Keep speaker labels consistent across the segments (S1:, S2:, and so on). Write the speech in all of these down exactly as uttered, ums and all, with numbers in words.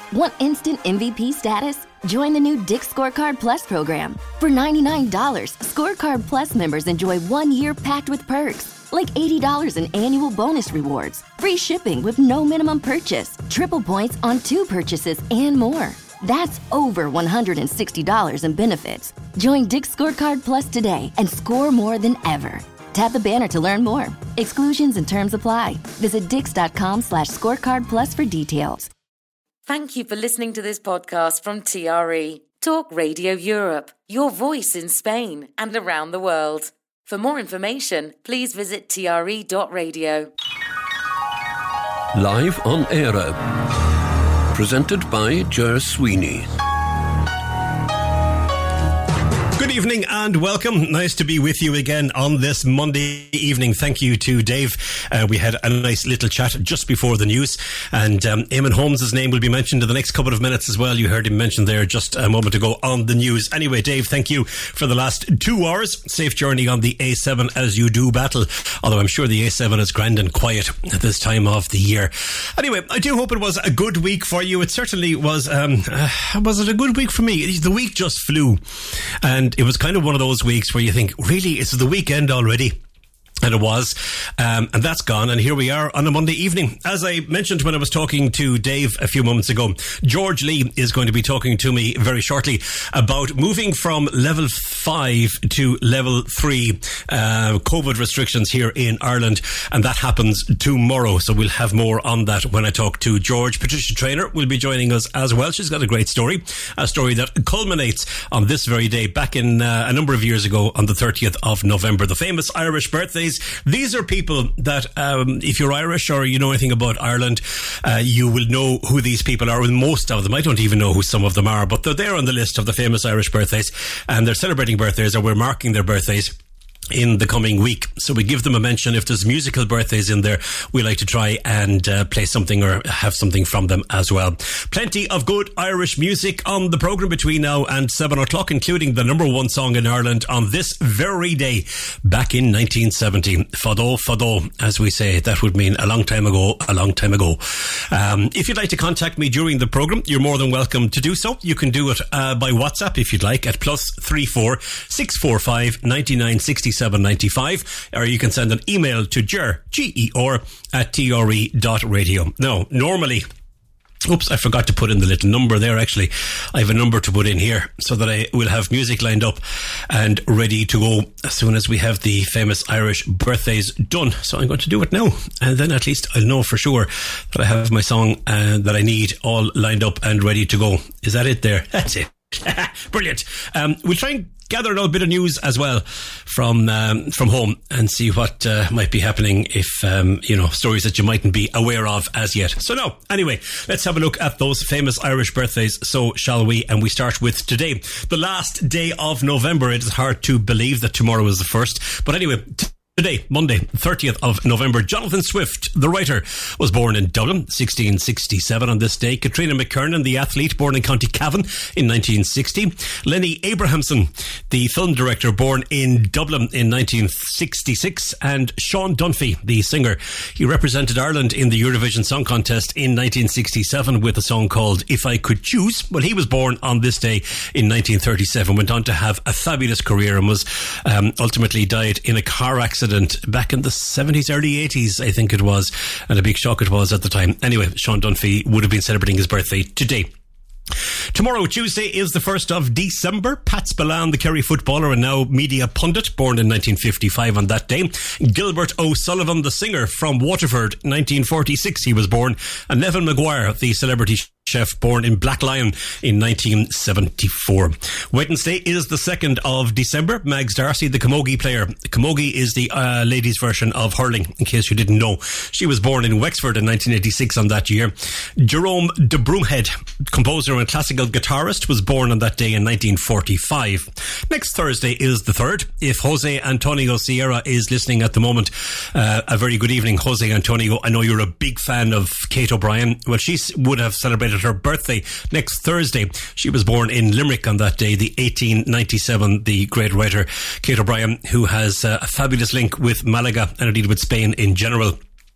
S1: Want instant M V P status? Join the new Dick's Scorecard Plus program. For ninety-nine dollars, Scorecard Plus members enjoy one year packed with perks, like eighty dollars in annual bonus rewards, free shipping with no minimum purchase, triple points on two purchases, and more. That's over one hundred sixty dollars in benefits. Join Dick's Scorecard Plus today and score more than ever. Tap the banner to learn more. Exclusions and terms apply. Visit dix.com slash scorecard plus for details.
S2: Thank you for listening to this podcast from T R E, Talk Radio Europe, your voice in Spain and around the world. For more information, please visit T R E dot radio.
S3: Live on Air. Presented by Ger Sweeney.
S4: Good evening and welcome. Nice to be with you again on this Monday evening. Thank you to Dave. Uh, we had a nice little chat just before the news, and um, Eamon Holmes' name will be mentioned in the next couple of minutes as well. You heard him mentioned there just a moment ago on the news. Anyway, Dave, thank you for the last two hours. Safe journey on the A seven as you do battle, although I'm sure the A seven is grand and quiet at this time of the year. Anyway, I do hope it was a good week for you. It certainly was. Um, uh, was it a good week for me? The week just flew, and it was kind of one of those weeks where you think, really, it's the weekend already? And it was, um, and that's gone, and here we are on a Monday evening. As I mentioned when I was talking to Dave a few moments ago, George Lee is going to be talking to me very shortly about moving from level five to level three uh, COVID restrictions here in Ireland, and that happens tomorrow. So we'll have more on that when I talk to George. Patricia Traynor will be joining us as well. She's got a great story, a story that culminates on this very day back in uh, a number of years ago on the thirtieth of November, the famous Irish birthdays. These are people that, um, if you're Irish or you know anything about Ireland, uh, you will know who these people are. With most of them, I don't even know who some of them are, but they're there on the list of the famous Irish birthdays, and they're celebrating birthdays, or we're marking their birthdays in the coming week. So we give them a mention. If there's musical birthdays in there, we like to try and uh, play something or have something from them as well. Plenty of good Irish music on the programme between now and seven o'clock, including the number one song in Ireland on this very day back in nineteen seventy. Fado, fado, as we say. That would mean a long time ago, a long time ago. Um, if you'd like to contact me during the programme, you're more than welcome to do so. You can do it uh, by WhatsApp if you'd like at plus three four six four five nine nine six seven ninety-five, or you can send an email to ger, G E R, at T R E dot radio. Now, normally, oops, I forgot to put in the little number there, actually. I have a number to put in here so that I will have music lined up and ready to go as soon as we have the famous Irish birthdays done. So I'm going to do it now, and then at least I'll know for sure that I have my song uh, that I need all lined up and ready to go. Is that it there? That's it. Brilliant. Um, we'll try and gather a little bit of news as well from um, from home and see what uh, might be happening, if um, you know, stories that you mightn't be aware of as yet. So no, anyway, let's have a look at those famous Irish birthdays, so shall we? And we start with today, the last day of November. It is hard to believe that tomorrow is the first, but anyway, t- Today, Monday, thirtieth of November, Jonathan Swift, the writer, was born in Dublin, sixteen sixty-seven on this day. Katrina McKernan, the athlete, born in County Cavan in nineteen sixty. Lenny Abrahamson, the film director, born in Dublin in nineteen sixty-six. And Sean Dunphy, the singer, he represented Ireland in the Eurovision Song Contest in nineteen sixty-seven with a song called If I Could Choose. Well, he was born on this day in nineteen thirty-seven, went on to have a fabulous career and was um, ultimately died in a car accident back in the seventies, early eighties, I think it was, and a big shock it was at the time. Anyway, Sean Dunphy would have been celebrating his birthday today. Tomorrow, Tuesday, is the first of December. Pat Spillane, the Kerry footballer and now media pundit, born in nineteen fifty-five on that day. Gilbert O'Sullivan, the singer, from Waterford, nineteen forty-six he was born. And Neville Maguire, the celebrity chef, born in Black Lion in nineteen seventy-four. Wednesday is the second of December. Mags Darcy, the camogie player. Camogie is the uh, ladies' version of hurling, in case you didn't know. She was born in Wexford in nineteen eighty-six on that year. Jerome de Broomhead, composer and classical guitarist, was born on that day in nineteen forty-five. Next Thursday is the third. If Jose Antonio Sierra is listening at the moment, uh, a very good evening, Jose Antonio. I know you're a big fan of Kate O'Brien. Well, she would have celebrated her birthday next Thursday. She was born in Limerick on that day, the eighteen ninety-seven, the great writer Kate O'Brien, who has uh, a fabulous link with Malaga and indeed with Spain in general.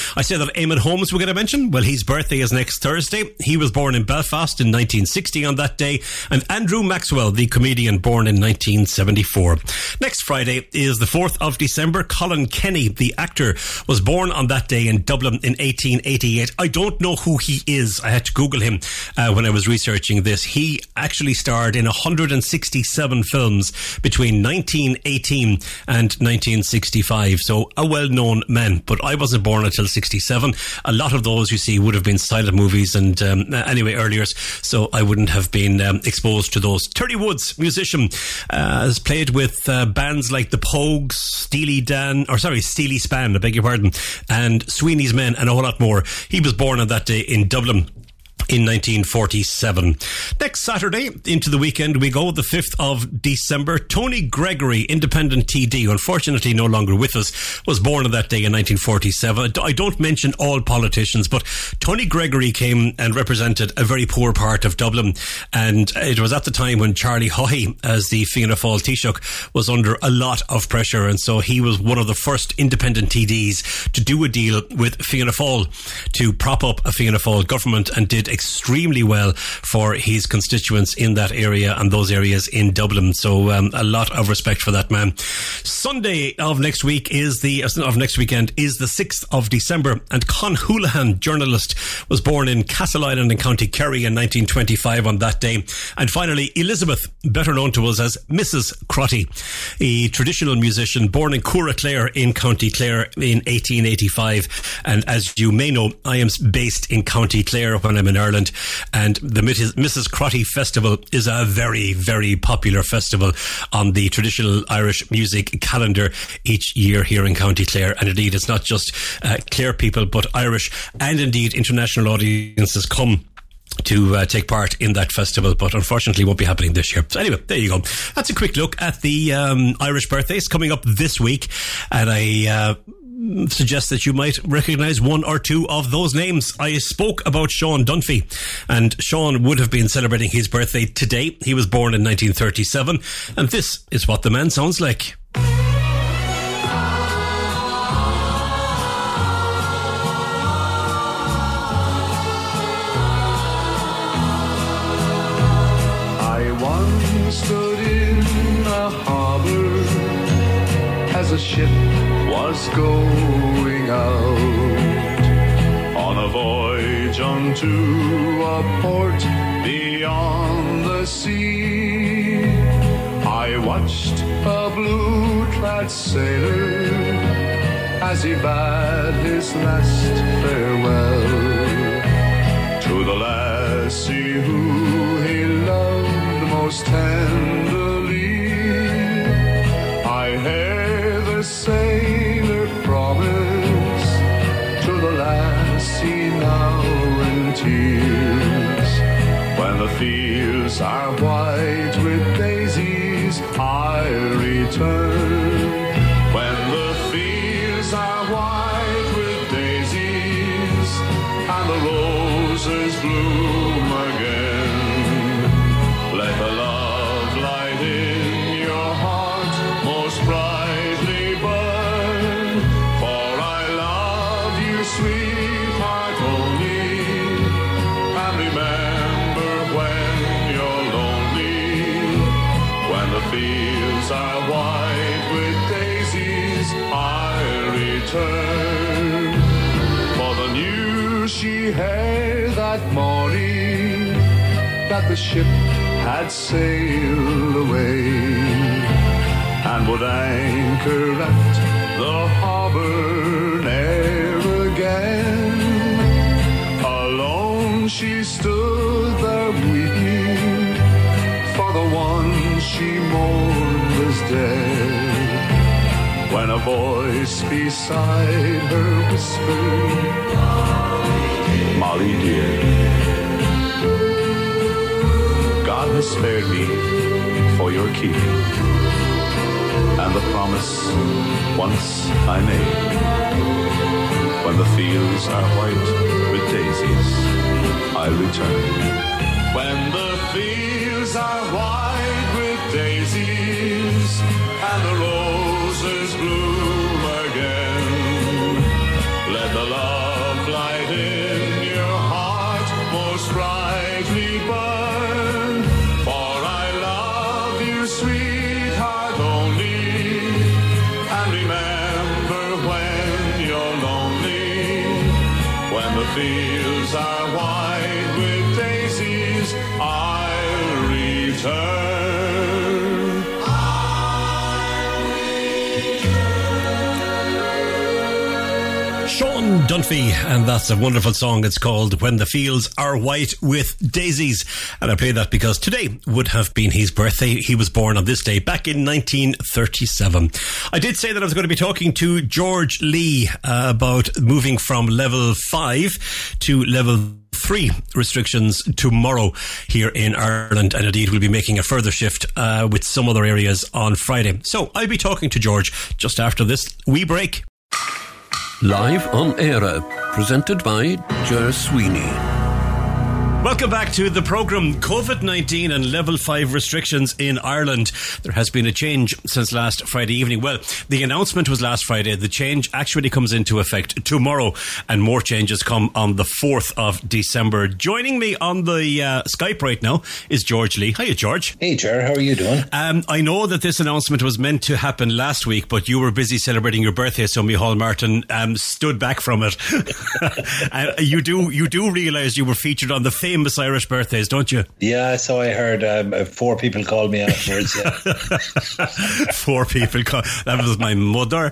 S4: I say that Eamon Holmes we're going to mention. Well, his birthday is next Thursday. He was born in Belfast in nineteen sixty on that day. And Andrew Maxwell, the comedian, born in nineteen seventy-four. Next Friday is the fourth of December. Colin Kenny, the actor, was born on that day in Dublin in eighteen eighty-eight. I don't know who he is. I had to Google him uh, when I was researching this. He actually starred in one hundred sixty-seven films between nineteen eighteen and nineteen sixty-five. So a well-known man. But I wasn't born until sixty-seven. A lot of those, you see, would have been silent movies and um, anyway, earlier. So I wouldn't have been um, exposed to those. Terry Woods, musician, uh, has played with uh, bands like the Pogues, Steely Dan, or sorry, Steely Span, I beg your pardon, and Sweeney's Men and a whole lot more. He was born on that day in Dublin in nineteen forty-seven. Next Saturday, into the weekend we go, the fifth of December. Tony Gregory, independent T D, unfortunately no longer with us, was born on that day in nineteen forty-seven. I don't mention all politicians, but Tony Gregory came and represented a very poor part of Dublin, and it was at the time when Charlie Haughey, as the Fianna Fáil Taoiseach, was under a lot of pressure, and so he was one of the first independent T Ds to do a deal with Fianna Fáil to prop up a Fianna Fáil government, and did extremely well for his constituents in that area and those areas in Dublin. So um, a lot of respect for that man. Sunday of next week is the of next weekend is the sixth of December, and Con Houlihan, journalist, was born in Castleisland in County Kerry in nineteen twenty-five on that day. And finally, Elizabeth, better known to us as Missus Crotty, a traditional musician born in Curraclare in County Clare in eighteen eighty-five. And as you may know, I am based in County Clare when I'm in Ireland, and the Missus Crotty Festival is a very, very popular festival on the traditional Irish music calendar each year here in County Clare. And indeed, it's not just uh, Clare people, but Irish and indeed international audiences come to uh, take part in that festival, but unfortunately won't be happening this year. So anyway, there you go. That's a quick look at the um, Irish birthdays coming up this week, and I uh, suggest that you might recognise one or two of those names. I spoke about Sean Dunphy, and Sean would have been celebrating his birthday today. He was born in nineteen thirty-seven, and this is what the man sounds like.
S5: I once stood in a harbour as a ship was going out on a voyage unto a port beyond the sea. I watched a blue-clad sailor as he bade his last farewell to the lassie who he loved most tenderly. I heard the sailor promise to the lassie now in tears. When the fields are white with daisies, I return. When the fields are white with daisies and the roses bloom again, let the love light in your heart most brightly burn. For I love you, sweetheart, only, and remember when you're lonely. When the fields are white with daisies, I return. For the news she heard that morning that the ship had sailed away and would anchor at the harbour ne'er again. Alone she stood there weeping, for the one she mourned was dead, when a voice beside her whispered, Molly dear, God has spared me for your keeping, and the promise once I made. When the fields are white with daisies, I return. When the fields are white with daisies and the roses bloom again, let the love most brightly burn. For I love you, sweetheart, only. And remember when you're lonely, when the fields are white with daisies, I'll return.
S4: Sean Dunphy, and that's a wonderful song. It's called When the Fields Are White with Daisies. And I play that because today would have been his birthday. He was born on this day back in nineteen thirty-seven. I did say that I was going to be talking to George Lee uh, about moving from level five to level three restrictions tomorrow here in Ireland, and indeed we'll be making a further shift uh, with some other areas on Friday. So I'll be talking to George just after this wee break.
S3: Live on Era, presented by Ger Sweeney.
S4: Welcome back to the programme. COVID nineteen and level five restrictions in Ireland. There has been a change since last Friday evening. Well, the announcement was last Friday. The change actually comes into effect tomorrow, and more changes come on the fourth of December. Joining me on the uh, Skype right now is George Lee. Hiya, George.
S6: Hey, Ger. How are you doing?
S4: Um, I know that this announcement was meant to happen last week, but you were busy celebrating your birthday, so Micheál Martin um, stood back from it. And you do, you do realise you were featured on the famous Irish birthdays, don't you?
S6: Yeah, so I heard um, four people called me afterwards. Yeah.
S4: Four people called. That was my mother.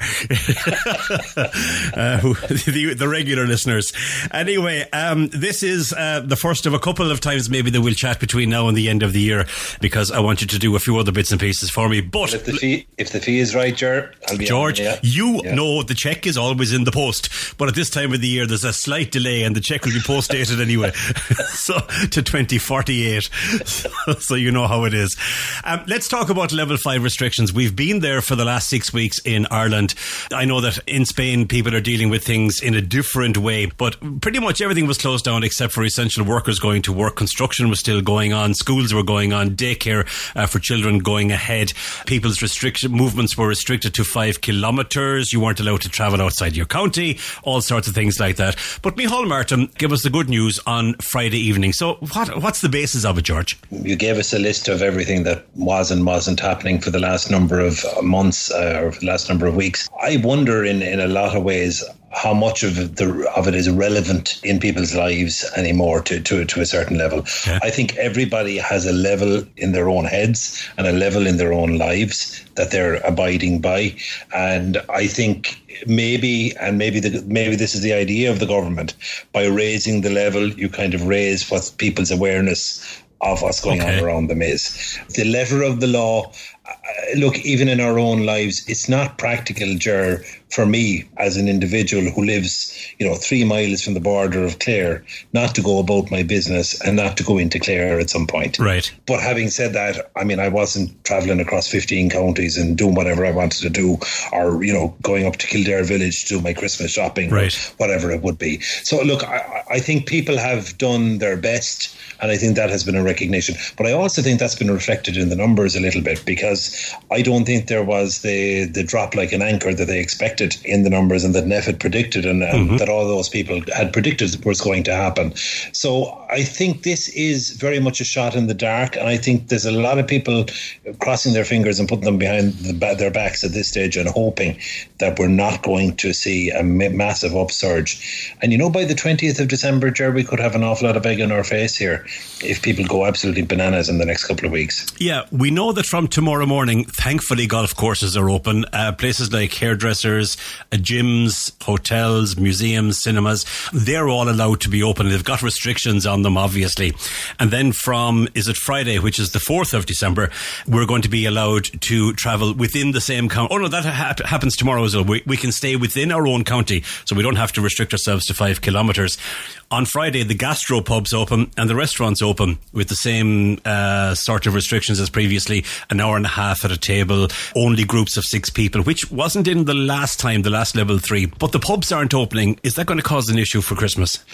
S4: uh, who, the, the regular listeners. Anyway, um, this is uh, the first of a couple of times maybe that we'll chat between now and the end of the year, because I want you to do a few other bits and pieces for me. But
S6: if the fee, if the fee is right, Ger, I'll be
S4: George,
S6: on, yeah.
S4: you
S6: yeah.
S4: know the cheque is always in the post, but at this time of the year there's a slight delay and the cheque will be post dated anyway. So to twenty forty-eight. So, so you know how it is. Um, let's talk about level five restrictions. We've been there for the last six weeks in Ireland. I know that in Spain people are dealing with things in a different way, but pretty much everything was closed down except for essential workers going to work. Construction was still going on. Schools were going on. Daycare uh, for children going ahead. People's restriction movements were restricted to five kilometres. You weren't allowed to travel outside your county. All sorts of things like that. But Micheál Martin gave us the good news on Friday evening. So what what's the basis of it, George?
S6: You gave us a list of everything that was and wasn't happening for the last number of months uh, or for the last number of weeks. I wonder in, in a lot of ways how much of the of it is relevant in people's lives anymore to, to, to a certain level. Yeah. I think everybody has a level in their own heads and a level in their own lives that they're abiding by. And I think maybe, and maybe the, maybe this is the idea of the government, by raising the level, you kind of raise what people's awareness of what's going okay. on around them is. The letter of the law, uh, look, even in our own lives, it's not practical, Ger, for me as an individual who lives, you know, three miles from the border of Clare, not to go about my business and not to go into Clare at some point.
S4: Right.
S6: But having said that, I mean, I wasn't travelling across fifteen counties and doing whatever I wanted to do, or, you know, going up to Kildare Village to do my Christmas shopping,
S4: right.
S6: or whatever it would be. So look, I, I think people have done their best, and I think that has been a recognition. But I also think that's been reflected in the numbers a little bit, because I don't think there was the, the drop like an anchor that they expected in the numbers and that N E F had predicted, and, and mm-hmm. that all those people had predicted was going to happen. So I think this is very much a shot in the dark, and I think there's a lot of people crossing their fingers and putting them behind the, their backs at this stage and hoping that we're not going to see a massive upsurge. And you know, by the twentieth of December, Ger, we could have an awful lot of egg in our face here if people go absolutely bananas in the next couple of weeks.
S4: Yeah, we know that from tomorrow morning, thankfully, golf courses are open. Uh, places like hairdressers, uh, gyms, hotels, museums, cinemas, they're all allowed to be open. They've got restrictions on them, obviously. And then from, is it Friday, which is the fourth of December, we're going to be allowed to travel within the same county. Oh no, that ha- happens tomorrow as well. We, we can stay within our own county, so we don't have to restrict ourselves to five kilometres. On Friday, the gastropubs open and the restaurants open with the same uh, sort of restrictions as previously, an hour and a half at a table, only groups of six people, which wasn't in the last time, the last level three. But the pubs aren't opening. Is that going to cause an issue for Christmas?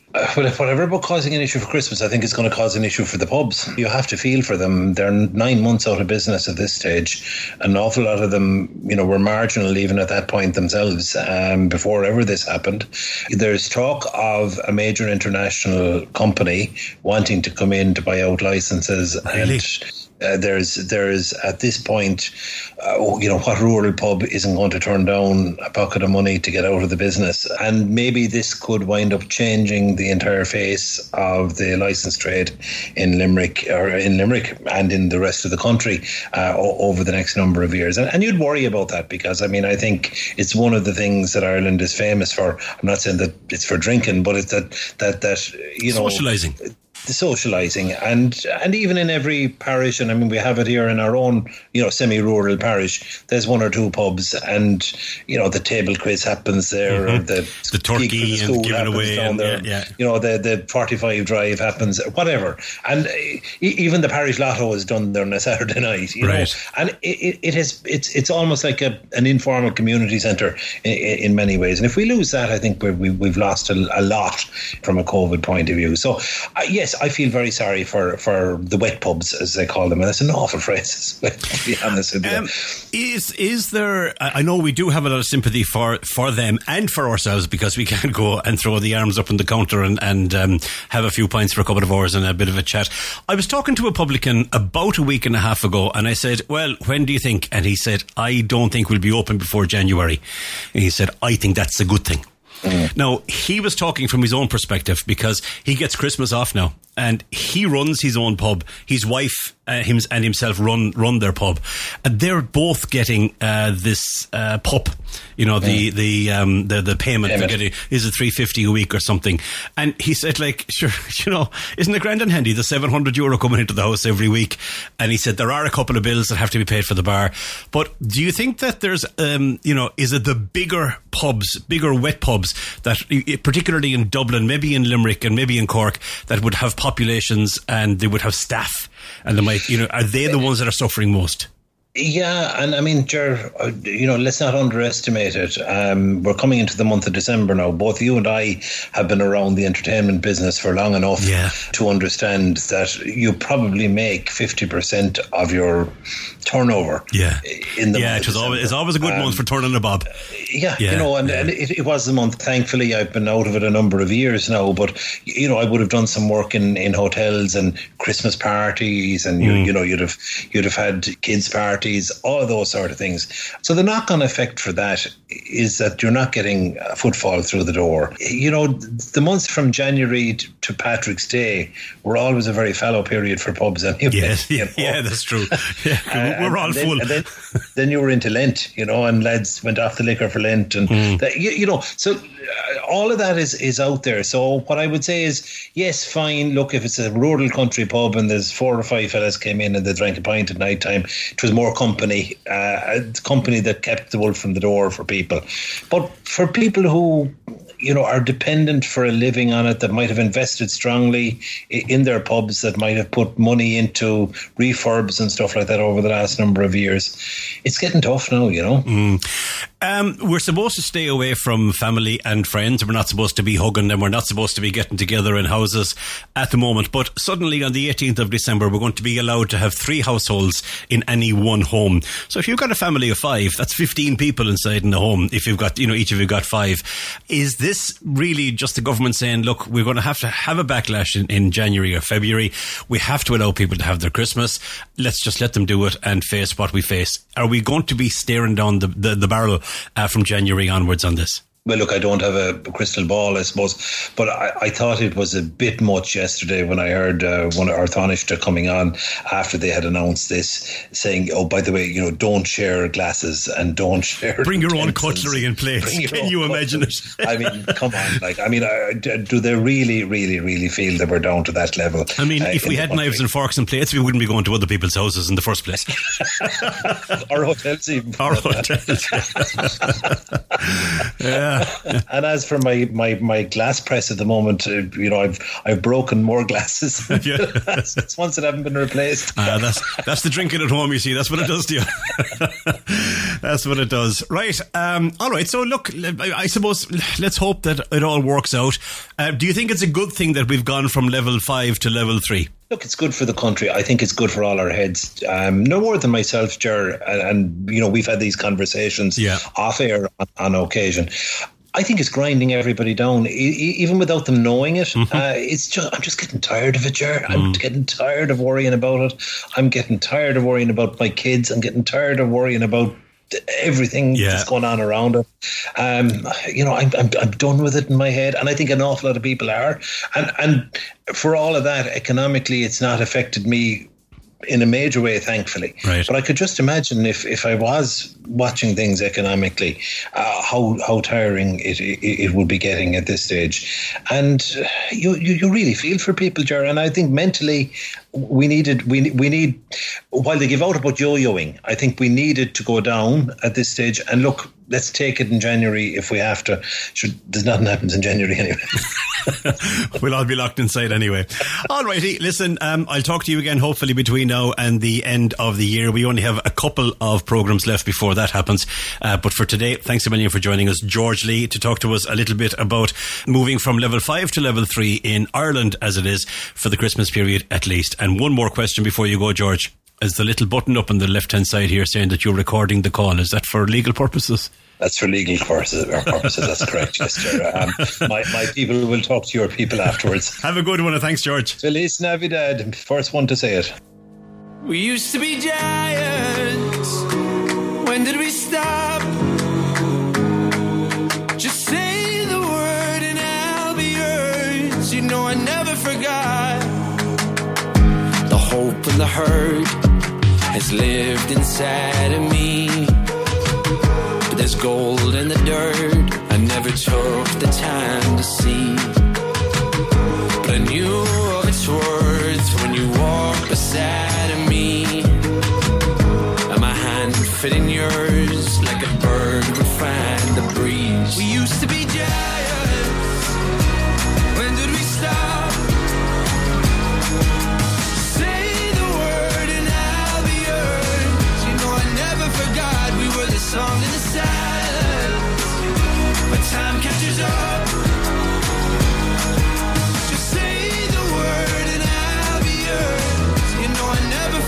S6: Uh, well, if whatever about causing an issue for Christmas, I think it's going to cause an issue for the pubs. You have to feel for them. They're nine months out of business at this stage. An awful lot of them, you know, were marginal even at that point themselves, um, before ever this happened. There's talk of a major international company wanting to come in to buy out licenses.
S4: Really?
S6: And Uh, there's there's at this point, uh, you know, what rural pub isn't going to turn down a pocket of money to get out of the business? And maybe this could wind up changing the entire face of the licence trade in Limerick, or in Limerick and in the rest of the country uh, over the next number of years. And, and you'd worry about that, because I mean, I think it's one of the things that Ireland is famous for. I'm not saying that it's for drinking, but it's that that that you know,
S4: socialising.
S6: The socialising, and and even in every parish, and I mean we have it here in our own, you know, semi-rural parish, there's one or two pubs, and you know the table quiz happens there, mm-hmm. or the
S4: the turkey the and giving away,
S6: down
S4: and,
S6: there.
S4: Yeah, yeah.
S6: You know, the the forty-five drive happens, whatever, and even the parish lotto is done there on a Saturday night, you
S4: right.
S6: know, and it, it has it's it's almost like a an informal community centre in, in many ways, and if we lose that, I think we're, we we've lost a, a lot from a COVID point of view. So uh, yes. I feel very sorry for, for the wet pubs, as they call them, and that's an awful phrase, to be honest with you.
S4: Um, is is there? I know we do have a lot of sympathy for, for them and for ourselves, because we can't go and throw the arms up on the counter and and um, have a few pints for a couple of hours and a bit of a chat. I was talking to a publican about a week and a half ago, and I said, "Well, when do you think?" And he said, "I don't think we'll be open before January." And he said, "I think that's a good thing." Mm. Now, he was talking from his own perspective, because he gets Christmas off now, and he runs his own pub. His wife uh, him and himself run run their pub, and they're both getting uh, this uh, P U P. You know, the mm. the, um, the the payment for getting is it three fifty a week or something. And he said, like, sure, you know, isn't it grand and handy, the seven hundred euro coming into the house every week? And he said there are a couple of bills that have to be paid for the bar, but do you think that there's, um, you know, is it the bigger pubs, bigger wet pubs that, particularly in Dublin, maybe in Limerick and maybe in Cork, that would have populations and they would have staff, and they might, you know, are they the ones that are suffering most?
S6: Yeah, and I mean, Ger, you know, let's not underestimate it. Um, we're coming into the month of December now. Both you and I have been around the entertainment business for long enough
S4: yeah.
S6: to understand that you probably make fifty percent of your turnover.
S4: Yeah,
S6: in the
S4: yeah,
S6: month
S4: it was always, it's always a good um, month for turning a bob.
S6: Yeah,
S4: yeah,
S6: you know, and,
S4: yeah.
S6: and it, it was the month. Thankfully, I've been out of it a number of years now. But you know, I would have done some work in, in hotels and Christmas parties, and you, mm. you know, you'd have you'd have had kids parties, all of those sort of things. So the knock-on effect for that is that you're not getting a footfall through the door. You know, the months from January to Patrick's Day were always a very fallow period for pubs anyway.
S4: Yes,
S6: you know?
S4: yeah, that's true. Yeah, we're all
S6: and then,
S4: full.
S6: And then, then you were into Lent, you know, and lads went off the liquor for Lent, and mm. that, you, you know, so uh, all of that is, is out there. So what I would say is, yes, fine. Look, if it's a rural country pub and there's four or five fellas came in and they drank a pint at night time, it was more company, uh, a company that kept the wolf from the door for people. But for people who, you know, are dependent for a living on it, that might have invested strongly in their pubs, that might have put money into refurbs and stuff like that over the last number of years, it's getting tough now, you know.
S4: Mm. Um, we're supposed to stay away from family and friends. We're not supposed to be hugging them. We're not supposed to be getting together in houses at the moment. But suddenly on the eighteenth of December, we're going to be allowed to have three households in any one home. So if you've got a family of five, that's fifteen people inside in the home. If you've got, you know, each of you got five. Is this really just the government saying, look, we're going to have to have a backlash in, in January or February. We have to allow people to have their Christmas. Let's just let them do it and face what we face. Are we going to be staring down the, the, the barrel uh, from January onwards on this?
S6: Well, look, I don't have a crystal ball, I suppose, but I, I thought it was a bit much yesterday when I heard uh, one of our Taoiseach coming on after they had announced this, saying, oh, by the way, you know, don't share glasses and don't share...
S4: Bring your
S6: utensils.
S4: own cutlery in place. Can you imagine it?
S6: I mean, come on. Like, I mean, uh, do they really, really, really feel that we're down to that level?
S4: I mean,
S6: uh,
S4: if we had country. knives and forks and plates, we wouldn't be going to other people's houses in the first place.
S6: Or hotels even.
S4: Or hotels. Yeah.
S6: And as for my, my, my glass press at the moment, uh, you know, I've I've broken more glasses.
S4: Yeah.
S6: It's ones that haven't been replaced.
S4: Uh, that's that's the drinking at home, you see. That's what it does to you. That's what it does. Right. Um, all right. So look, I suppose let's hope that it all works out. Uh, do you think it's a good thing that we've gone from level five to level three?
S6: Look, it's good for the country. I think it's good for all our heads. Um, no more than myself, Ger, and, and you know, we've had these conversations
S4: yeah.
S6: off air on, on occasion. I think it's grinding everybody down, e- even without them knowing it. Mm-hmm. Uh, it's just I'm just getting tired of it, Ger. I'm mm. getting tired of worrying about it. I'm getting tired of worrying about my kids. I'm getting tired of worrying about everything yeah. that's going on around it. Um, you know, I'm, I'm I'm done with it in my head, and I think an awful lot of people are. And and for all of that, economically, it's not affected me in a major way, thankfully.
S4: Right.
S6: But I could just imagine if, if I was watching things economically, uh, how how tiring it, it it would be getting at this stage. And you you, you really feel for people, Ger. And I think mentally we needed we we need while they give out about yo-yoing, I think we needed to go down at this stage. And look, let's take it in January if we have to. Sure, there's nothing happens in January anyway.
S4: We'll all be locked inside anyway. All righty, listen, um, I'll talk to you again hopefully between now and the end of the year. We only have a couple of programmes left before that happens. Uh, but for today, thanks a million for joining us, George Lee, to talk to us a little bit about moving from level five to level three in Ireland, as it is, for the Christmas period at least. And one more question before you go, George. Is the little button up on the left-hand side here saying that you're recording the call? Is that for legal purposes?
S6: That's for legal purposes. purposes that's correct, yes, sir. Um, my, my people will talk to your people afterwards.
S4: Have a good one, and thanks, George.
S6: Feliz Navidad. First one to say it.
S7: We used to be giants. When did we stop? Just say the word and I'll be yours. You know I never forgot. The hope and the hurt has lived inside of me. But there's gold in the dirt I never took the time to see. But I knew of its worth when you walked beside of me. And my hand fit in yours like a bird would find the breeze. We used to be giants. When did we stop? Song in the silence, but time catches up. Just say the word and I'll be yours. You know I never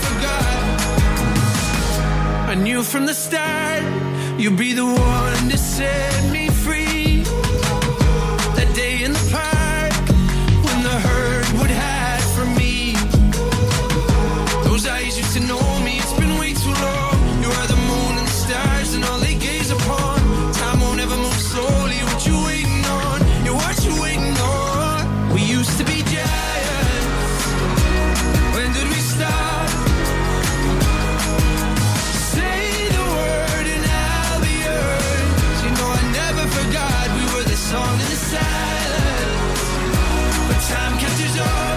S7: forgot. I knew from the start you'd be the one to set me free. That day in the park when the herd would hide from me. Those eyes used to know me. It's been way too long. You are the moon and the stars and all they gaze upon. Time won't ever move slowly. What you waiting on? Yeah, what you waiting on? We used to be giants. When did we stop? Say the word and I'll be yours. You know I never forgot. We were the song in the silence, but time catches up.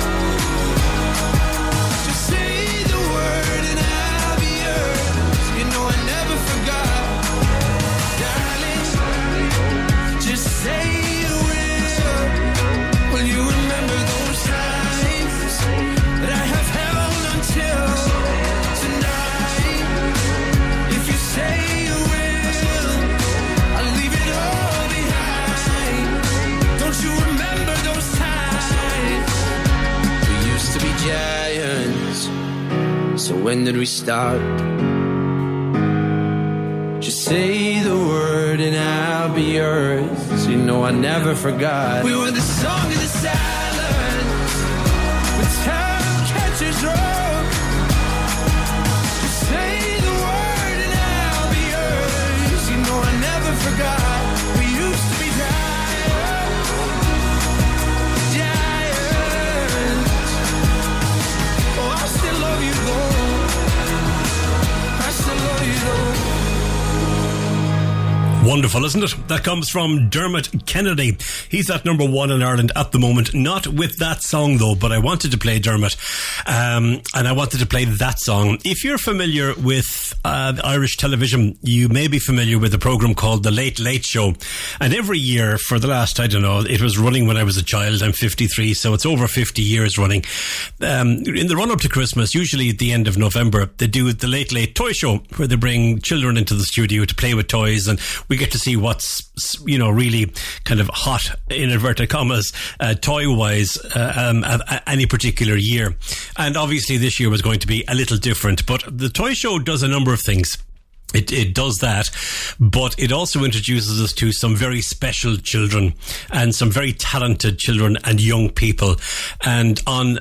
S7: Just say the word and I'll be yours. You know I never forgot, darling. Just say you will. Will you remember those times that I have held until tonight? If you say you will, I'll leave it all behind. Don't you remember those times? We used to be giants. So when did we start? Just say the word and I'll be yours. You know I never forgot. We were the song of the silence, but time catches up. Just say the word and I'll be yours. You know I never forgot. We used to be giants, giants. Oh, I still love you though. I still love you though.
S4: Wonderful, isn't it? That comes from Dermot Kennedy. He's at number one in Ireland at the moment. Not with that song, though, but I wanted to play Dermot. Um, and I wanted to play that song. If you're familiar with uh, Irish television, you may be familiar with a programme called The Late Late Show. And every year for the last, I don't know, it was running when I was a child. I'm fifty-three, so it's over fifty years running. Um, in the run-up to Christmas, usually at the end of November, they do the Late Late Toy Show, where they bring children into the studio to play with toys, and we get to see what's, you know, really kind of hot, in inverted commas, uh, toy-wise, uh, um, at, at any particular year. And obviously this year was going to be a little different, but the toy show does a number of things. It, it does that, but it also introduces us to some very special children and some very talented children and young people. And on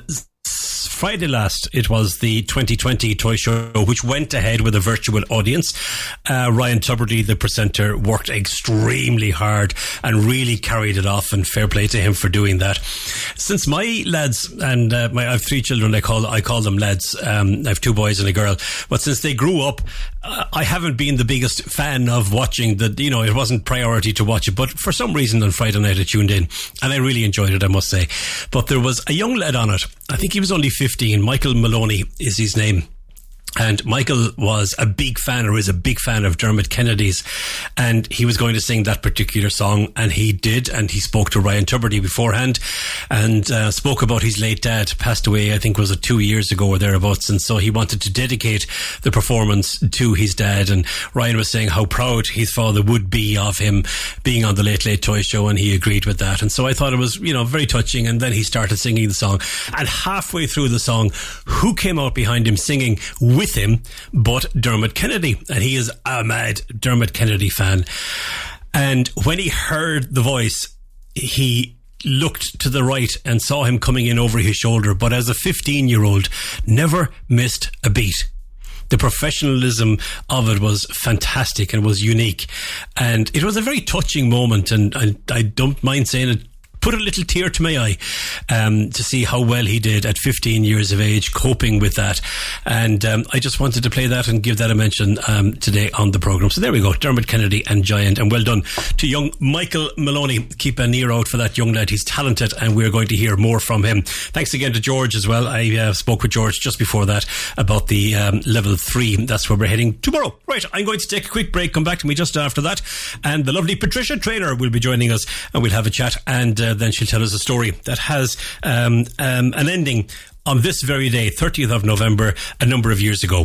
S4: Friday last, it was the twenty twenty Toy Show, which went ahead with a virtual audience. Uh, Ryan Tubridy, the presenter, worked extremely hard and really carried it off, and fair play to him for doing that. Since my lads, and uh, my, I have three children, I call I call them lads, um, I have two boys and a girl, but since they grew up, uh, I haven't been the biggest fan of watching the, you know, it wasn't priority to watch it, but for some reason on Friday night I tuned in, and I really enjoyed it, I must say. But there was a young lad on it. I think he was only fifteen. Michael Maloney is his name. And Michael was a big fan, or is a big fan of Dermot Kennedy's, and he was going to sing that particular song, and he did, and he spoke to Ryan Tubridy beforehand, and uh, spoke about his late dad, passed away, I think was it two years ago or thereabouts, and so he wanted to dedicate the performance to his dad, and Ryan was saying how proud his father would be of him being on the Late Late Toy Show, and he agreed with that, and so I thought it was, you know, very touching, and then he started singing the song, and halfway through the song, who came out behind him singing with him but Dermot Kennedy, and he is a mad Dermot Kennedy fan. And when he heard the voice, he looked to the right and saw him coming in over his shoulder, but as a fifteen year old, never missed a beat. The professionalism of it was fantastic and was unique, and it was a very touching moment, and I, I don't mind saying it, put a little tear to my eye um, to see how well he did at fifteen years of age, coping with that. And um, I just wanted to play that and give that a mention um, today on the programme. So there we go, Dermot Kennedy and Giant. And well done to young Michael Maloney. Keep an ear out for that young lad. He's talented, and we're going to hear more from him. Thanks again to George as well. I uh, spoke with George just before that about the um, level three. That's where we're heading tomorrow. Right, I'm going to take a quick break. Come back to me just after that. And the lovely Patricia Traynor will be joining us, and we'll have a chat, and uh, then she'll tell us a story that has um, um, an ending on this very day, thirtieth of November, a number of years ago.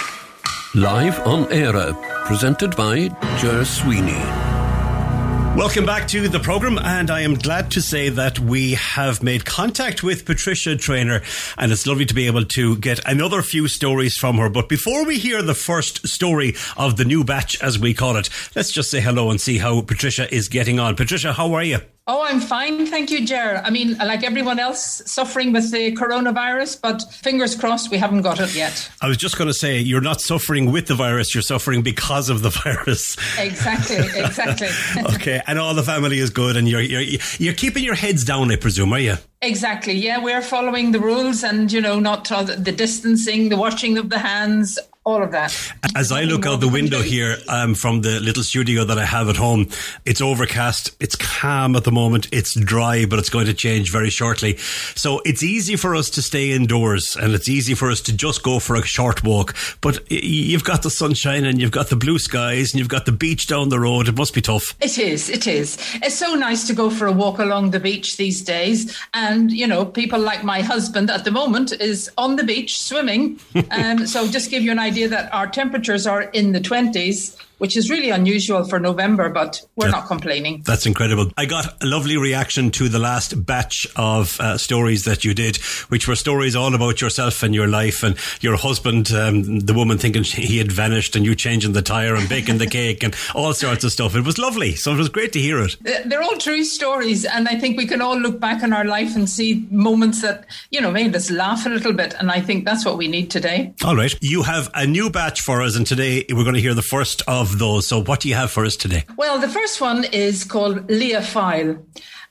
S3: Live on Era, presented by Ger Sweeney.
S4: Welcome back to the programme, and I am glad to say that we have made contact with Patricia Traynor, and it's lovely to be able to get another few stories from her. But before we hear the first story of the new batch, as we call it, let's just say hello and see how Patricia is getting on. Patricia, how are you?
S8: Oh, I'm fine. Thank you, Ger. I mean, like everyone else, suffering with the coronavirus, but fingers crossed we haven't got it yet.
S4: I was just going to say, you're not suffering with the virus, you're suffering because of the virus.
S8: Exactly, exactly.
S4: Okay, and all the family is good, and you're, you're, you're keeping your heads down, I presume, are you?
S8: Exactly, yeah, we're following the rules, and, you know, not uh, the distancing, the washing of the hands, all of that.
S4: As I look out the window here um, from the little studio that I have at home, it's overcast, it's calm at the moment, it's dry, but it's going to change very shortly. So it's easy for us to stay indoors, and it's easy for us to just go for a short walk. But you've got the sunshine, and you've got the blue skies, and you've got the beach down the road. It must be tough.
S8: It is, it is. It's so nice to go for a walk along the beach these days. And, you know, people like my husband at the moment is on the beach swimming. Um, so just give you an idea that our temperatures are in the twenties, which is really unusual for November, but we're yeah, not complaining.
S4: That's incredible. I got a lovely reaction to the last batch of uh, stories that you did, which were stories all about yourself and your life, and your husband, um, the woman thinking he had vanished, and you changing the tyre and baking the cake and all sorts of stuff. It was lovely. So it was great to hear it.
S8: They're all true stories, and I think we can all look back on our life and see moments that, you know, made us laugh a little bit, and I think that's what we need today.
S4: All right. You have a new batch for us, and today we're going to hear the first of those. So what do you have for us today?
S8: Well, the first one is called Leah File.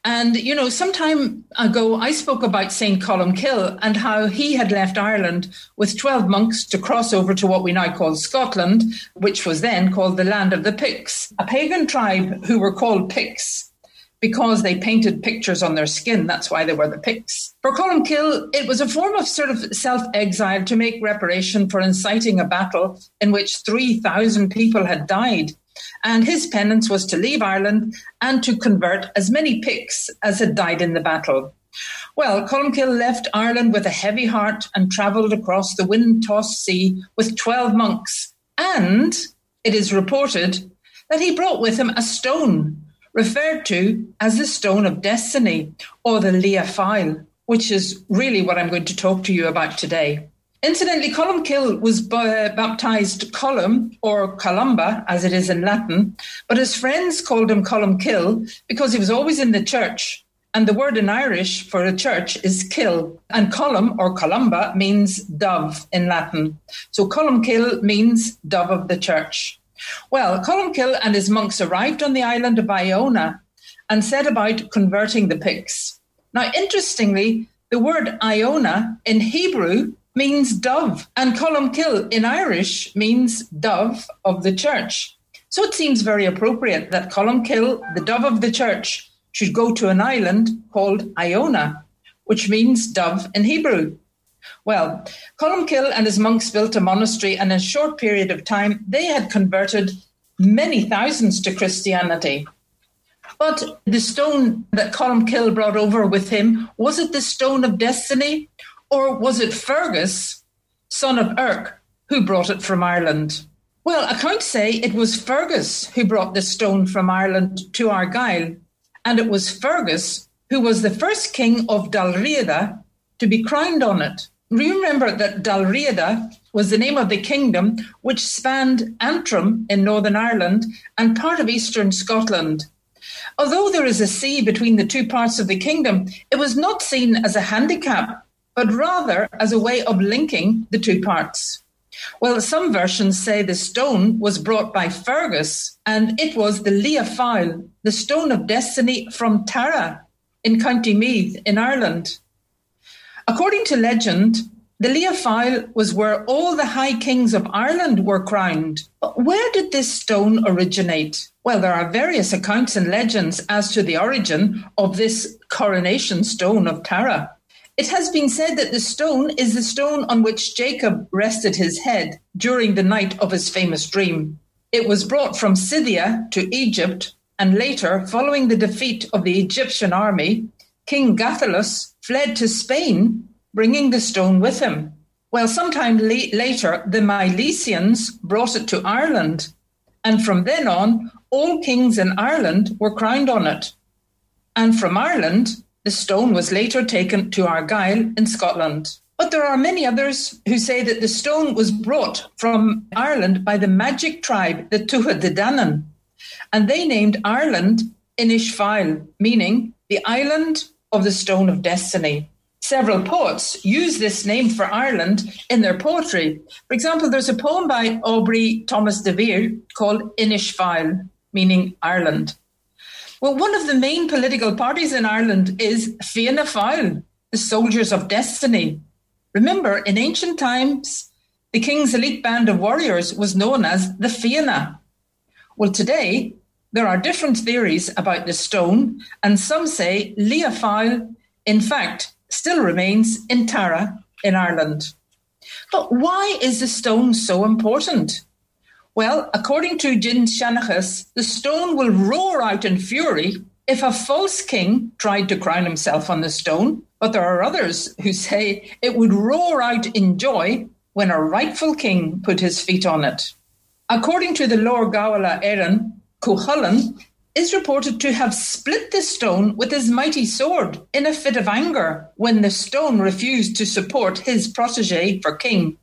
S8: And, you know, some time ago, I spoke about Saint Columcille and how he had left Ireland with twelve monks to cross over to what we now call Scotland, which was then called the land of the Picts, a pagan tribe who were called Picts because they painted pictures on their skin. That's why they were the Picts. For Columcille, it was a form of sort of self-exile to make reparation for inciting a battle in which three thousand people had died. And his penance was to leave Ireland and to convert as many Picts as had died in the battle. Well, Columcille left Ireland with a heavy heart and travelled across the wind-tossed sea with twelve monks. And it is reported that he brought with him a stone referred to as the Stone of Destiny, or the Lia Fáil, which is really what I'm going to talk to you about today. Incidentally, Columcille was b- baptised Colum, or Columba, as it is in Latin, but his friends called him Columcille because he was always in the church, and the word in Irish for a church is kill, and Colum, or Columba, means dove in Latin. So Columcille means dove of the church. Well, Columcille and his monks arrived on the island of Iona and set about converting the Picts. Now, interestingly, the word Iona in Hebrew means dove, and Columcille in Irish means dove of the church. So it seems very appropriate that Columcille, the dove of the church, should go to an island called Iona, which means dove in Hebrew. Well, Columcille and his monks built a monastery, and in a short period of time, they had converted many thousands to Christianity. But the stone that Columcille brought over with him, was it the Stone of Destiny? Or was it Fergus, son of Erc, who brought it from Ireland? Well, accounts say it was Fergus who brought the stone from Ireland to Argyll, and it was Fergus who was the first king of Dalriada to be crowned on it. Remember that Dalriada was the name of the kingdom which spanned Antrim in Northern Ireland and part of eastern Scotland. Although there is a sea between the two parts of the kingdom, it was not seen as a handicap, but rather as a way of linking the two parts. Well, some versions say the stone was brought by Fergus, and it was the Lia Fáil, the Stone of Destiny from Tara in County Meath in Ireland. According to legend, the Lia Fáil was where all the high kings of Ireland were crowned. But where did this stone originate? Well, there are various accounts and legends as to the origin of this coronation stone of Tara. It has been said that the stone is the stone on which Jacob rested his head during the night of his famous dream. It was brought from Scythia to Egypt, and later, following the defeat of the Egyptian army, King Gathalus fled to Spain, bringing the stone with him. Well, sometime la- later, the Milesians brought it to Ireland, and from then on, all kings in Ireland were crowned on it. And from Ireland, the stone was later taken to Argyll in Scotland. But there are many others who say that the stone was brought from Ireland by the magic tribe, the Tuatha De Danann, and they named Ireland Inishfáil, meaning the island of the Stone of Destiny. Several poets use this name for Ireland in their poetry. For example, there's a poem by Aubrey Thomas de Vere called Inishfáil, meaning Ireland. Well, one of the main political parties in Ireland is Fianna Fáil, the Soldiers of Destiny. Remember, in ancient times, the king's elite band of warriors was known as the Fianna. Well, today, there are different theories about the stone, and some say Lia Fáil, in fact, still remains in Tara in Ireland. But why is the stone so important? Well, according to Jin Shanachas, the stone will roar out in fury if a false king tried to crown himself on the stone, but there are others who say it would roar out in joy when a rightful king put his feet on it. According to the Lord Gawala Éireann, Cuchulainn is reported to have split the stone with his mighty sword in a fit of anger when the stone refused to support his protege for king.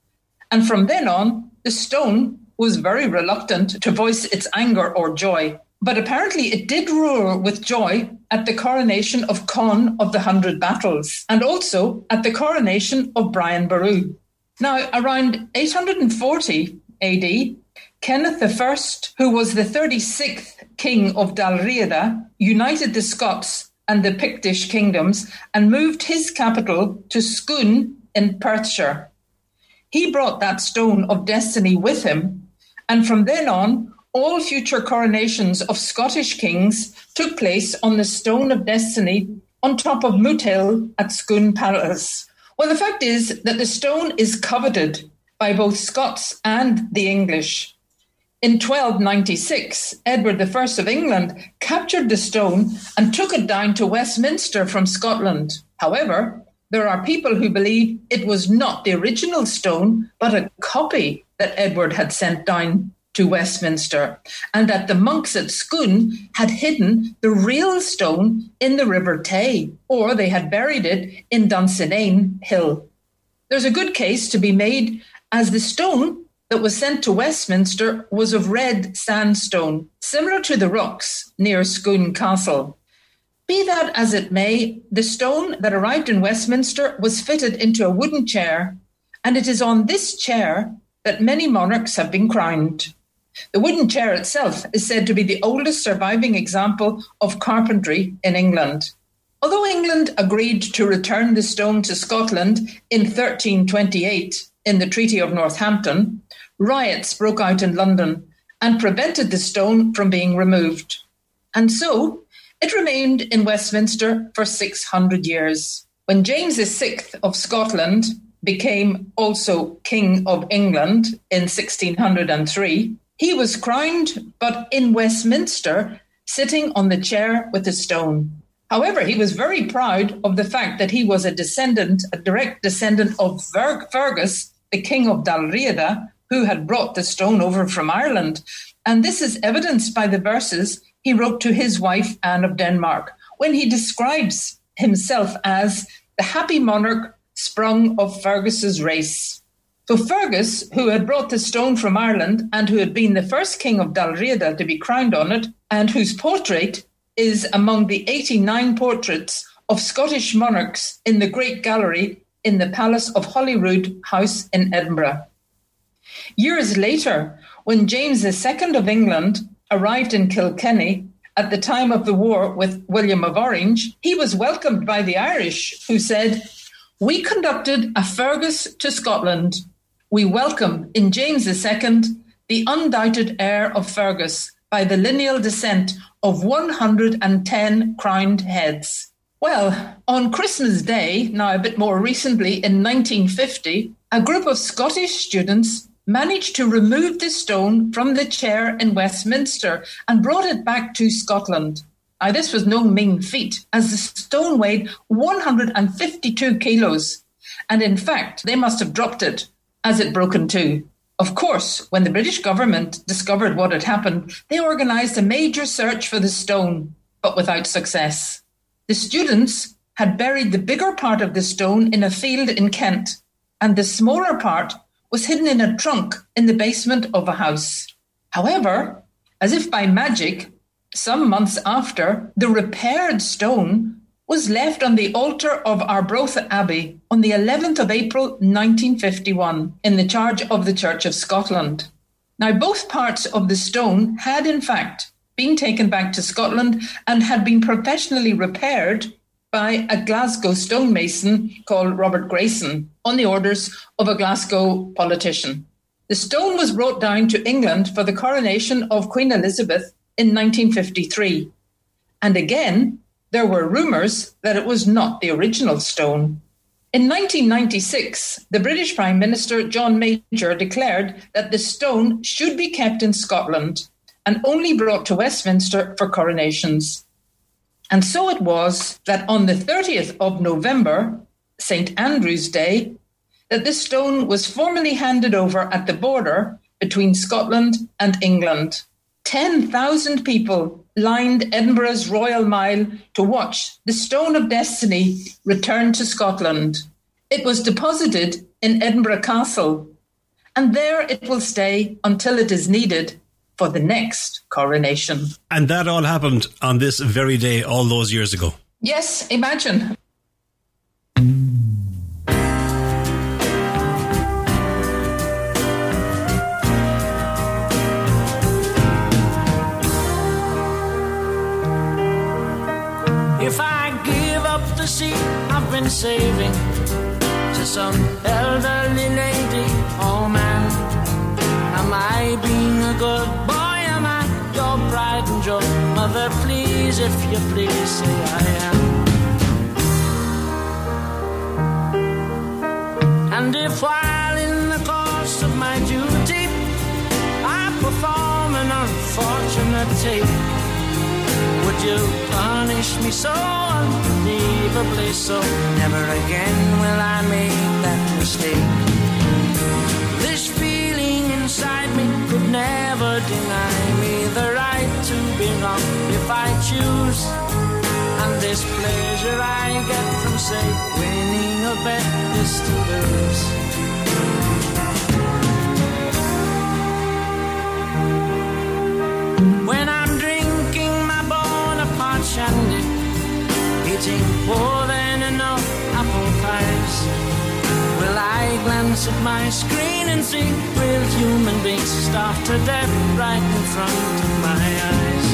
S8: And from then on, the stone was very reluctant to voice its anger or joy. But apparently it did roar with joy at the coronation of Conn of the Hundred Battles, and also at the coronation of Brian Boru. Now, around eight hundred forty A D, Kenneth the First, who was the thirty-sixth king of Dalriada, united the Scots and the Pictish kingdoms and moved his capital to Scone in Perthshire. He brought that stone of destiny with him, and from then on, all future coronations of Scottish kings took place on the stone of destiny on top of Moot Hill at Scone Palace. Well, the fact is that the stone is coveted by both Scots and the English. In twelve ninety-six, Edward the First of England captured the stone and took it down to Westminster from Scotland. However, there are people who believe it was not the original stone, but a copy that Edward had sent down to Westminster, and that the monks at Scone had hidden the real stone in the River Tay, or they had buried it in Dunsinane Hill. There's a good case to be made, as the stone that was sent to Westminster was of red sandstone, similar to the rocks near Scone Castle. Be that as it may, the stone that arrived in Westminster was fitted into a wooden chair, and it is on this chair that many monarchs have been crowned. The wooden chair itself is said to be the oldest surviving example of carpentry in England. Although England agreed to return the stone to Scotland in thirteen twenty-eight in the Treaty of Northampton, riots broke out in London and prevented the stone from being removed. And so it remained in Westminster for six hundred years. When James the Sixth of Scotland became also King of England in sixteen oh three, he was crowned, but in Westminster, sitting on the chair with the stone. However, he was very proud of the fact that he was a descendant, a direct descendant of Fer- Fergus, the King of Dalriada, who had brought the stone over from Ireland. And this is evidenced by the verses he wrote to his wife, Anne of Denmark, when he describes himself as the happy monarch sprung of Fergus's race. So Fergus, who had brought the stone from Ireland and who had been the first king of Dalriada to be crowned on it, and whose portrait is among the eighty-nine portraits of Scottish monarchs in the Great Gallery in the Palace of Holyrood House in Edinburgh. Years later, when James the Second of England arrived in Kilkenny at the time of the war with William of Orange, he was welcomed by the Irish, who said, "We conducted a Fergus to Scotland. We welcome in James the Second the undoubted heir of Fergus by the lineal descent of one hundred ten crowned heads." Well, on Christmas Day, now a bit more recently in nineteen fifty, a group of Scottish students managed to remove the stone from the chair in Westminster and brought it back to Scotland. Now, this was no mean feat, as the stone weighed one hundred fifty-two kilos, and in fact, they must have dropped it as it broke in two. Of course, when the British government discovered what had happened, they organised a major search for the stone, but without success. The students had buried the bigger part of the stone in a field in Kent, and the smaller part was hidden in a trunk in the basement of a house. However, as if by magic, some months after, the repaired stone was left on the altar of Arbroath Abbey on the eleventh of April nineteen fifty-one in the charge of the Church of Scotland. Now, both parts of the stone had in fact been taken back to Scotland and had been professionally repaired by a Glasgow stonemason called Robert Grayson on the orders of a Glasgow politician. The stone was brought down to England for the coronation of Queen Elizabeth in nineteen fifty-three. And again, there were rumours that it was not the original stone. In nineteen ninety-six, the British Prime Minister John Major declared that the stone should be kept in Scotland and only brought to Westminster for coronations. And so it was that on the thirtieth of November, Saint Andrew's Day, that this stone was formally handed over at the border between Scotland and England. ten thousand people lined Edinburgh's Royal Mile to watch the Stone of Destiny return to Scotland. It was deposited in Edinburgh Castle, and there it will stay until it is needed for the next coronation.
S4: And that all happened on this very day all those years ago.
S8: Yes, imagine.
S9: If I
S7: money saving to some elderly lady. Oh man, am I being a good boy? Am I your pride and joy? Mother, please, if you please, say I am. And if while in the course of my duty I perform an unfortunate take, would you punish me so unbelievably so? Never again will I make that mistake. This feeling inside me could never deny me the right to be wrong if I choose. And this pleasure I get from, say, winning a bet is to lose. When I'm drinking my Bonaparte shandy, eating more than enough apple pies, will I glance at my screen and see real human beings starved to death right in front of my eyes?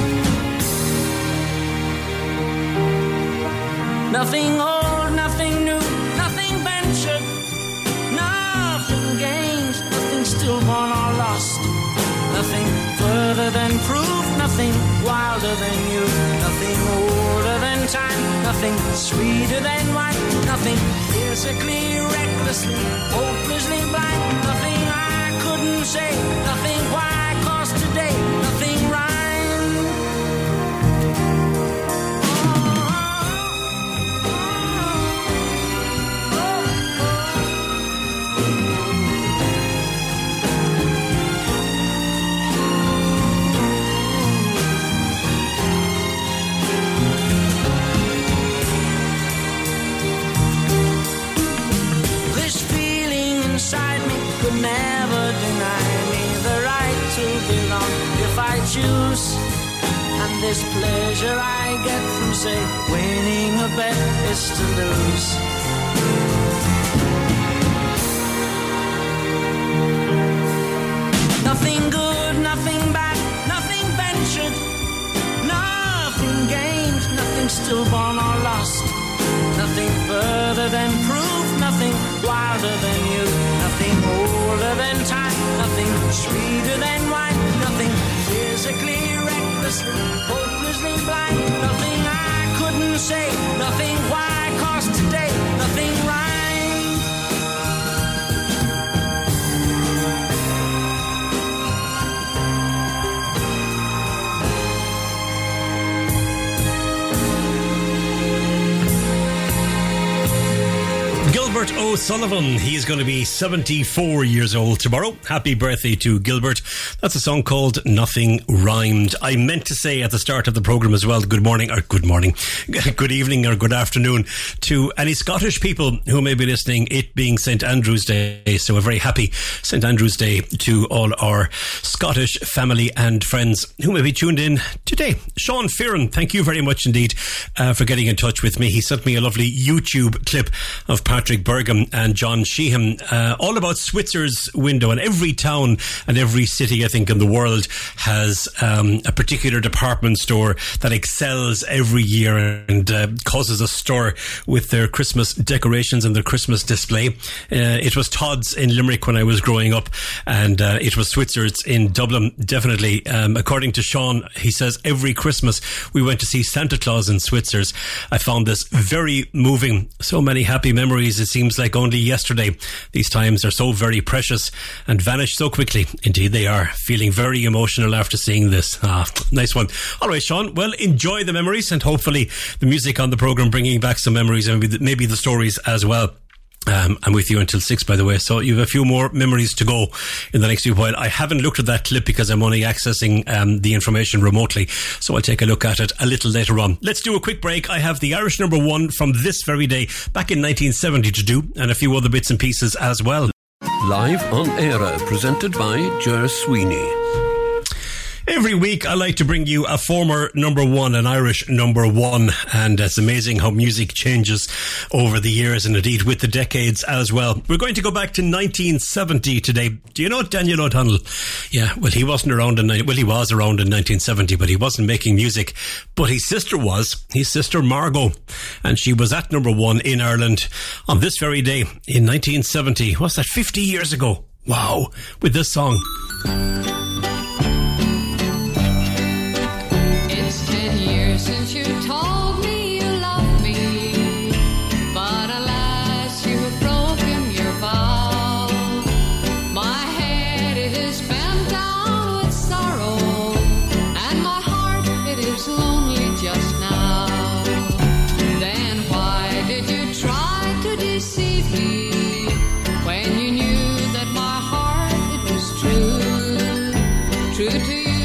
S7: Nothing old, nothing new, nothing ventured, nothing gained, nothing stillborn or lost, nothing further than proof, nothing wilder than you, nothing older than time, nothing sweeter than wine, nothing physically, recklessly, hopelessly blind, nothing I couldn't say, nothing why, cause today, nothing rhyme. Never deny me the right to belong if I choose. And this pleasure I get from, say, winning a bet is to lose. Nothing good, nothing bad, nothing ventured, nothing gained, nothing stillborn or lost, nothing further than proof, nothing wilder than you, nothing older than time, nothing sweeter than wine, nothing physically, recklessly, hopelessly blind, nothing I couldn't say, nothing why, cause today, nothing rhyme.
S4: Gilbert O'Sullivan, he's going to be seventy-four years old tomorrow. Happy birthday to Gilbert. That's a song called Nothing Rhymed. I meant to say at the start of the programme as well, good morning, or good morning, good evening or good afternoon to any Scottish people who may be listening, it being Saint Andrew's Day. So a very happy Saint Andrew's Day to all our Scottish family and friends who may be tuned in today. Sean Fearon, thank you very much indeed uh, for getting in touch with me. He sent me a lovely YouTube clip of Patrick Bergam and John Sheehan, uh, all about Switzer's window. And every town and every city, I think, in the world has um, a particular department store that excels every year and uh, causes a stir with their Christmas decorations and their Christmas display. Uh, it was Todd's in Limerick when I was growing up, and uh, it was Switzer's in Dublin, definitely. Um, according to Sean, he says every Christmas we went to see Santa Claus in Switzer's. I found this very moving. So many happy memories. It seems like only yesterday. These times are so very precious and vanish so quickly. Indeed they are. Feeling very emotional after seeing this. Ah, nice one. All right, Sean. Well, enjoy the memories and hopefully the music on the programme bringing back some memories and maybe the, maybe the stories as well. Um, I'm with you until six, by the way, so you have a few more memories to go in the next few while. I haven't looked at that clip because I'm only accessing um, the information remotely, so I'll take a look at it a little later on. Let's do a quick break. I have the Irish number one from this very day back in nineteen seventy to do, and a few other bits and pieces as well.
S3: Live on Era, presented by Ger Sweeney.
S4: Every week I like to bring you a former number one, an Irish number one, and it's amazing how music changes over the years and indeed with the decades as well. We're going to go back to nineteen seventy today. Do you know Daniel O'Donnell? Yeah, well he wasn't around in, well he was around in nineteen seventy, but he wasn't making music. But his sister was, his sister Margot, and she was at number one in Ireland on this very day in nineteen seventy. What's that, fifty years ago? Wow, with this song.
S9: It's ten years since you told me you loved me, but alas, you have broken your vow. My head it is bent down with sorrow, and my heart it is lonely just now. Then why did you try to deceive me when you knew that my heart it was true, true to you?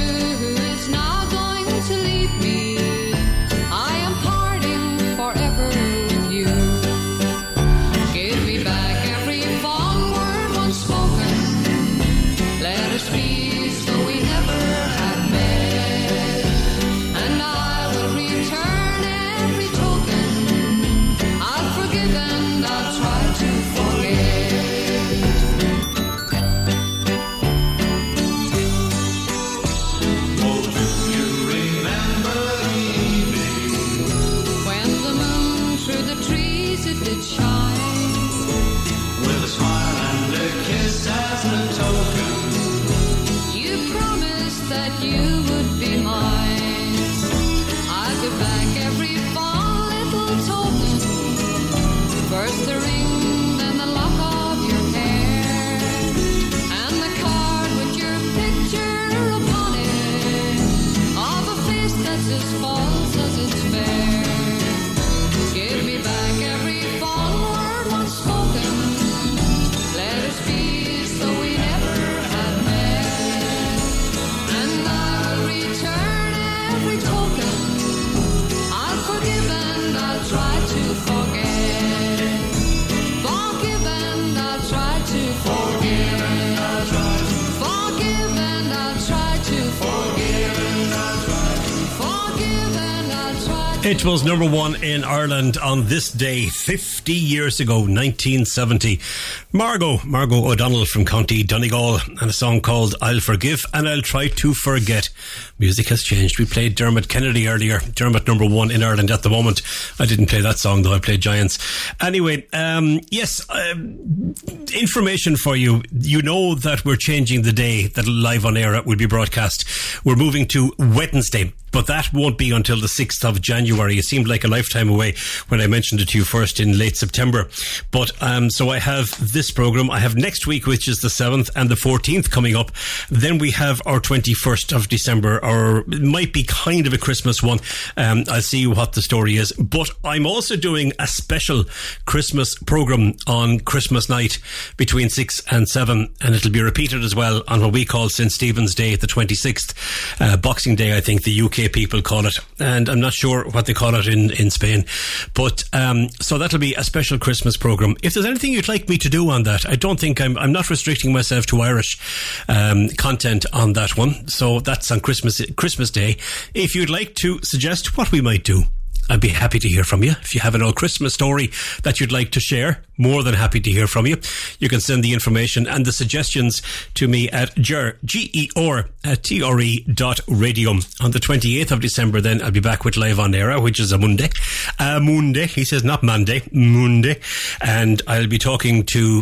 S4: It was number one in Ireland on this day, fifty years ago, nineteen seventy. Margot, Margot O'Donnell from County Donegal, and a song called I'll Forgive and I'll Try to Forget. Music has changed. We played Dermot Kennedy earlier. Dermot number one in Ireland at the moment. I didn't play that song though, I played Giants. Anyway, um, yes, uh, information for you. You know that we're changing the day that Live on Air will be broadcast. We're moving to Wednesday. But that won't be until the sixth of January. It seemed like a lifetime away when I mentioned it to you first in late September. But um, so I have this programme. I have next week, which is the seventh and the fourteenth coming up. Then we have our twenty-first of December, or it might be kind of a Christmas one. Um, I'll see what the story is. But I'm also doing a special Christmas programme on Christmas night between six and seven. And it'll be repeated as well on what we call Saint Stephen's Day, the twenty-sixth. Uh, Boxing Day, I think the U K people call it, and I'm not sure what they call it in, in Spain, but um, so that'll be a special Christmas programme. If there's anything you'd like me to do on that, I don't think I'm, I'm not restricting myself to Irish um, content on that one, so that's on Christmas Christmas Day. If you'd like to suggest what we might do, I'd be happy to hear from you. If you have an old Christmas story that you'd like to share, more than happy to hear from you. You can send the information and the suggestions to me at Ger, G E R, at T R E dot radio. On the twenty-eighth of December, then, I'll be back with Live on Air, which is a Monday. A Monday. He says not Monday, Monday. And I'll be talking to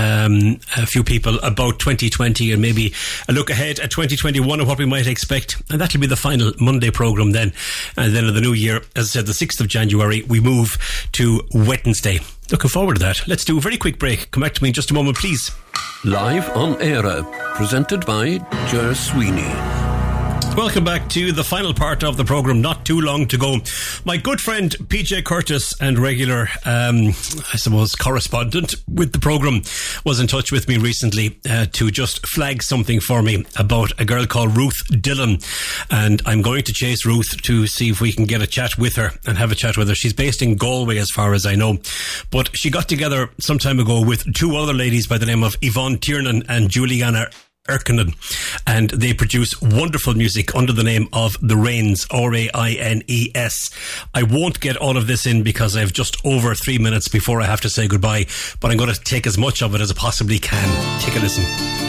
S4: Um, a few people about twenty twenty and maybe a look ahead at twenty twenty-one and what we might expect, and that'll be the final Monday programme then. And then in the new year, as I said, the sixth of January, we move to Wednesday. Looking forward to that. Let's do a very quick break. Come back to me in just a moment, please.
S3: Live on Air, presented by Ger Sweeney.
S4: Welcome back to the final part of the programme. Not too long to go. My good friend P J Curtis and regular, um, I suppose, correspondent with the programme was in touch with me recently uh, to just flag something for me about a girl called Ruth Dillon. And I'm going to chase Ruth to see if we can get a chat with her and have a chat with her. She's based in Galway as far as I know. But she got together some time ago with two other ladies by the name of Yvonne Tiernan and Juliana Erkkonen, and they produce wonderful music under the name of The Rains, R A I N E S. I won't get all of this in because I have just over three minutes before I have to say goodbye, but I'm going to take as much of it as I possibly can. Take a listen.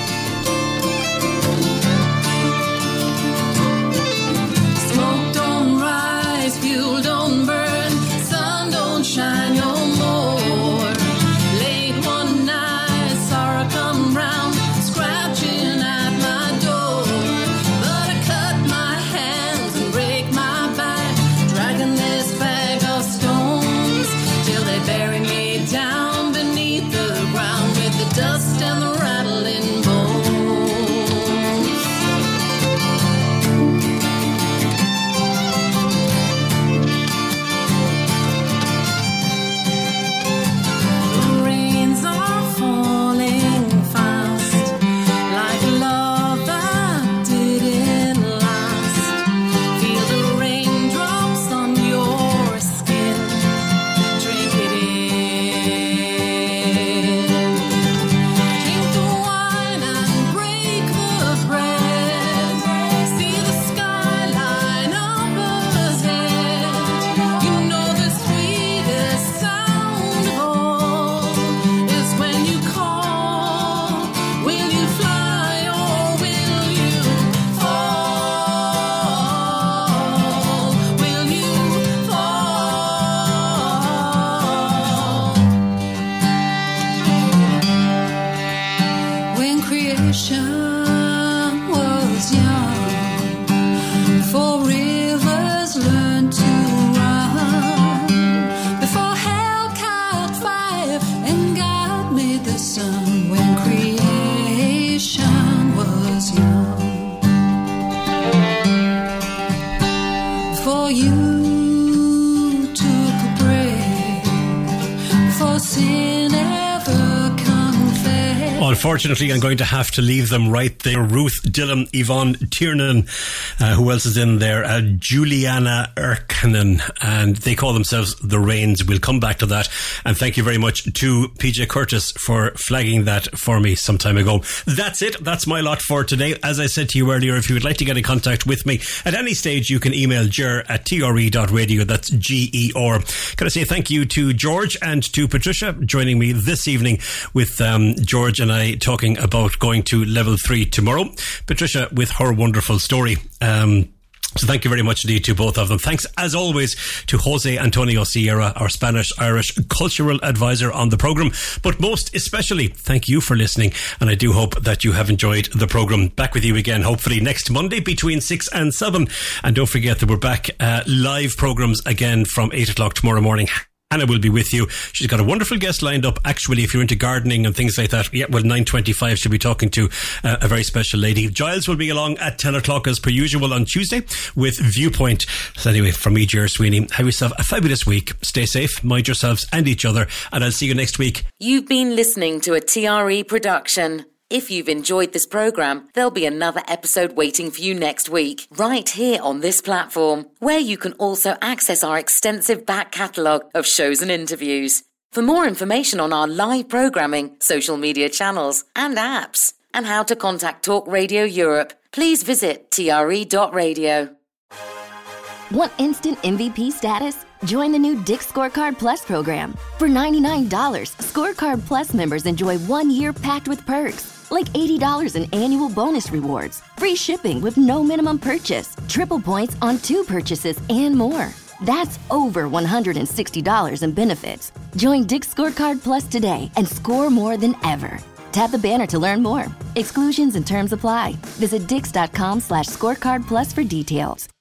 S9: Smoke don't rise, fuel don't burn, sun don't shine no more. Late one night, sorrow come round, scratching at my door. But I cut my hands and break my back, dragging this bag of stones till they bury me down beneath the ground with the dust and the rattling bones. The rains are falling fast, like love that didn't last. Feel the raindrops on your skin, drink it in. Drink the wine and break the bread. See the skyline up ahead. You know the sweetest sound of all is when you call. Will you fly or will you fall? Will you fall? When creation was young, before rivers learned to run, before hell caught fire and God made the sun. When creation was young, before you took a break, before sin ever confessed.
S4: Unfortunately, I'm going to have to leave them right there. Ruth Dillon, Yvonne Tiernan, uh, who else is in there? Uh, Juliana Erkkonen, and they call themselves The Rains. We'll come back to that. And thank you very much to P J Curtis for flagging that for me some time ago. That's it. That's my lot for today. As I said to you earlier, if you would like to get in contact with me at any stage, you can email ger at t r e dot radio. That's G E R. Can I say thank you to George and to Patricia joining me this evening with um, George and I talking about going to level three tomorrow. Patricia with her wonderful story. Um, So thank you very much indeed to both of them. Thanks, as always, to Jose Antonio Sierra, our Spanish-Irish cultural advisor on the programme. But most especially, thank you for listening. And I do hope that you have enjoyed the programme. Back with you again, hopefully next Monday between six and seven. And don't forget that we're back uh, live programmes again from eight o'clock tomorrow morning. Hannah will be with you. She's got a wonderful guest lined up. Actually, if you're into gardening and things like that, yeah, well, nine twenty-five she'll be talking to uh, a very special lady. Giles will be along at ten o'clock as per usual on Tuesday with Viewpoint. So anyway, from me, Ger Sweeney, have yourself a fabulous week. Stay safe, mind yourselves and each other, and I'll see you next week.
S2: You've been listening to a T R E production. If you've enjoyed this programme, there'll be another episode waiting for you next week, right here on this platform, where you can also access our extensive back catalogue of shows and interviews. For more information on our live programming, social media channels and apps, and how to contact Talk Radio Europe, please visit t r e dot radio.
S1: Want instant M V P status? Join the new Dick Scorecard Plus program. For ninety-nine dollars, Scorecard Plus members enjoy one year packed with perks, like eighty dollars in annual bonus rewards, free shipping with no minimum purchase, triple points on two purchases, and more. That's over one hundred sixty dollars in benefits. Join Dick Scorecard Plus today and score more than ever. Tap the banner to learn more. Exclusions and terms apply. Visit dix dot com slash scorecard plus for details.